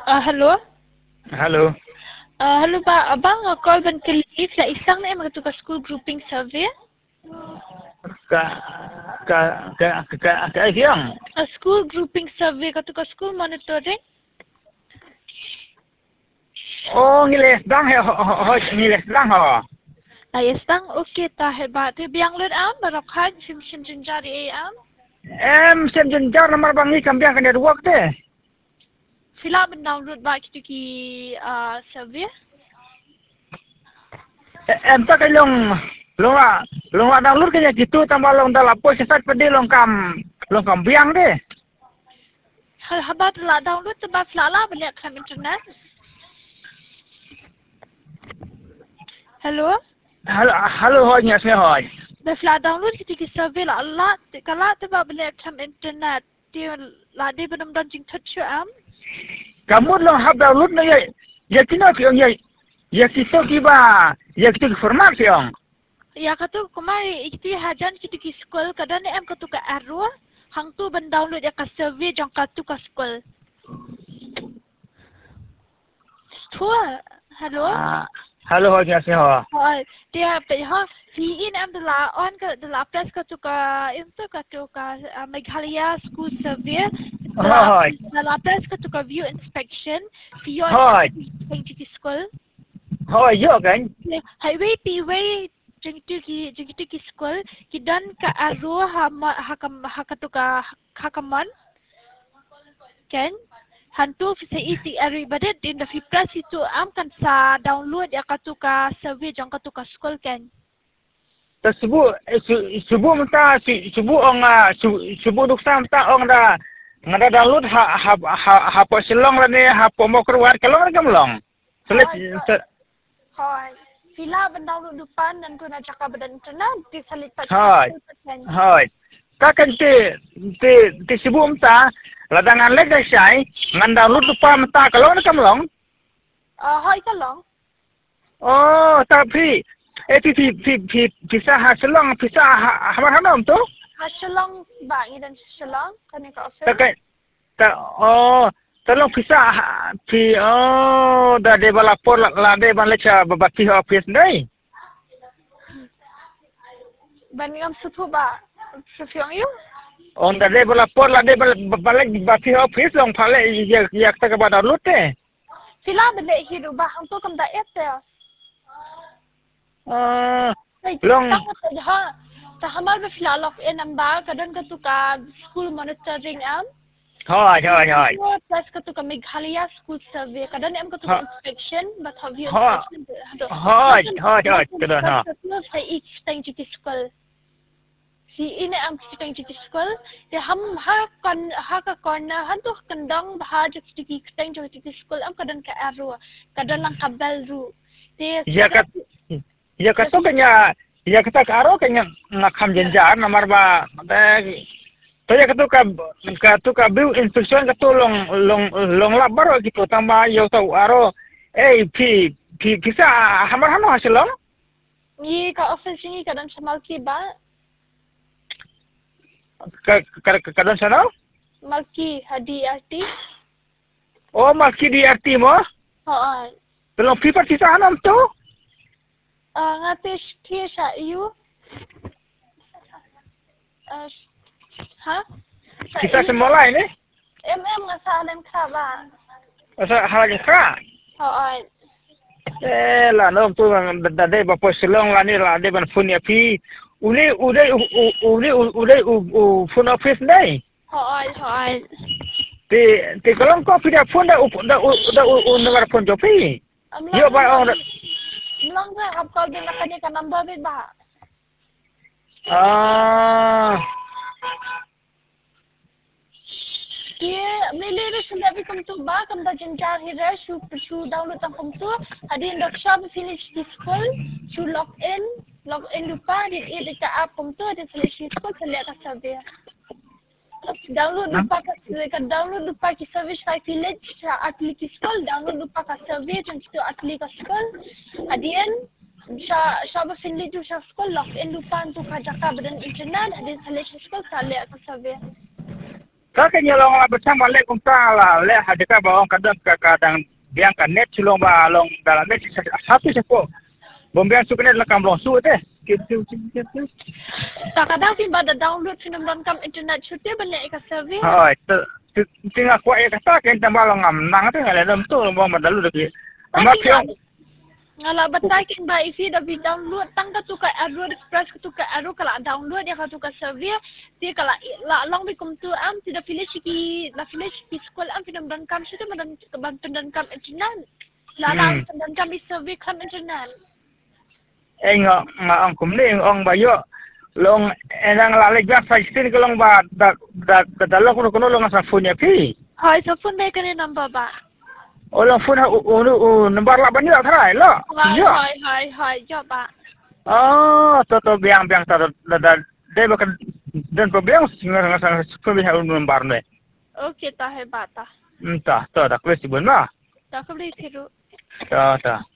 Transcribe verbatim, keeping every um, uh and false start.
Uh, hello? Halo. Uh, hello ba, abang uh, call ban kelip la isang na mga tuka school grouping survey. Ka ka ka ka ka siang. A school grouping survey ka tuka school monitoring. Oh, ngiles dang he ho ho ngiles dang ho. La isang okay ta he ba te biang lut am barok han sim sim jinjari am. Em sem jenjar nomor bang ni kambiang kan work te. Sila ban download ba kitu ki uh, survey. Em tak long long la long la download kanya gitu tambah long dalam pos sesat pedi long kam long kambiang de. Hal habat la download te ba sala ban lek kam internet. Hello? Halo halo ho nyas me ho. Da fla download kitu ki survey la Allah te kala te ba ban lek kam internet. Dia la de ban dam jing touch am. Kamu long hab download na ye. Ya kino piong ye. Ya kito kiba. Ya kito format piong. Ya katu kumai ikti hajan kitu ki school kadang em katu ka arrow hang tu ban download ya ka survey jang katu ka school. Tua, hello. Ah, halo ho nyas me ho. Hoi, dia pe ha fi in em de la on ka de la plus katu ka into katu ka uh, Meghalaya school survey. De la Hoi. de la plus katu ka view inspection fi yon Hoi. em ki school. Hoi yo kan. Highway pi way jeng tu ki jeng tu ki school ki dan ka aro ha ma ha kam ha ka tu ka ha kaman kan hantu sa isi ari badet din da fipras itu am kan sa download ya ka tu ka survey jang ka tu ka school kan Tersebut subuh minta subuh orang subuh duksa minta orang dah ngada download ha ha ha ha po silong lah ni ha po mau keluar kalau mereka melong. Selit Hai sila ban download depan dan guna cakap badan internet di salit tak Hai. Hai. Takkan ti ti ti subuh minta ladangan lek dah syai ngan download depan minta kalau mereka melong. ah hai kalong Oh, tapi eh pi pi pi pi pisah ha silong pisah ha hamar hanam tu. ha shalong ba ni dan shalong kan ka office Takkan tak oh tolong pisah pi oh dah de bala por la de ban lecha babati office dai ban ngam sutu ba sufiong yu on dah de bala por la de balik babati office long phale ya ya ta ka bada lute sila ban le hidu ba hang tu kam da et ah long long ha ta hamal be fila lock in am ba kadan ka tu ka school monitoring am hai hai hai plus ka tu ka Meghalaya school survey kadan am ka tu inspection but have you hai inspection hai hai hai kedan ha sa each thing to school si ini am kita to school de ham ha kan ha ka kon han tu kandang bah je kita kita to school am kadan ka arro kadan lang kabel ru de ya kat ya kata kanya ya kata karo kanya ngakam jenjar nomor ba tu ya kata ka ka tu ka bill inspection ka tu long long long lap baru gitu tambah yo tau aro eh pi pi bisa hamar hano hasilong ni ka office ni kadan samal ki ba ka ka kadan sana malki hadi arti oh maski di arti mo ha belum pi par bisa hanam tu ah ngate ki sa you ah ha kita semula ini mm ngasalan ka ba asa halagi ka ha eh lah nom tu dah de ba silong lah ni lah de ban phone ya pi uli udai uli udai u phone office dai ha ha ti ti kalau kau pindah phone dah dah dah u nomor phone jopi yo ba orang Lang na hab call din na kanya ka number bit ba ah Dia mele re sila bi kam tu ba kam da janjar hi re shu shu download tang kam tu hadi ndok shop finish this school shu log in log in lupa di di ka app kam tu di finish this school sila ka sabi download lupa ka ka download lupa ki service five village sa atli ki school download lupa ka survey jang tu atli ka school hadian sa sa ba finish tu sa school log in lupa tu ka jaka badan internet hadi sila school sila ka sabi Ka kanya long la bersama le kum ta la le hadika ba ong kadang kadang biang kan net sulong ba long dalam net satu sepo. Bombian su kena la kam long su te. Gitu gitu. Tak kadang sih pada download film dalam internet shooting banyak ikat server. Hai, tinggal kuat ya kata kan tambah long ngam nang tu ngale dam tu long ba dalu dekat. Ama piong Ngala batai kin ba isi dah bi download tang ka tu ka Android Express ka tu ka aro kala download ya ka tu ka server ti kala la long bi kum tu am ti da finish ki la finish ki school am film dan kam situ madan ban dan kam internet la la dan kam bi server kam internet eng nga ang kum ni ong ba yo long enang la le gas sixteen ko long ba da da da lo ko ko long sa phone ya pi hai so phone ba ka ni number ba Orang phone ha u number la bani la thrai lo. Hai hai hai hai jo ba. Oh, to to biang biang ta da da de ba kan dan problem singa nga sa phone ha u number ne. Okay ta hai ba ta. Hmm ta ta da klesi bun ma. Ta ko beli thiru. Ta ta.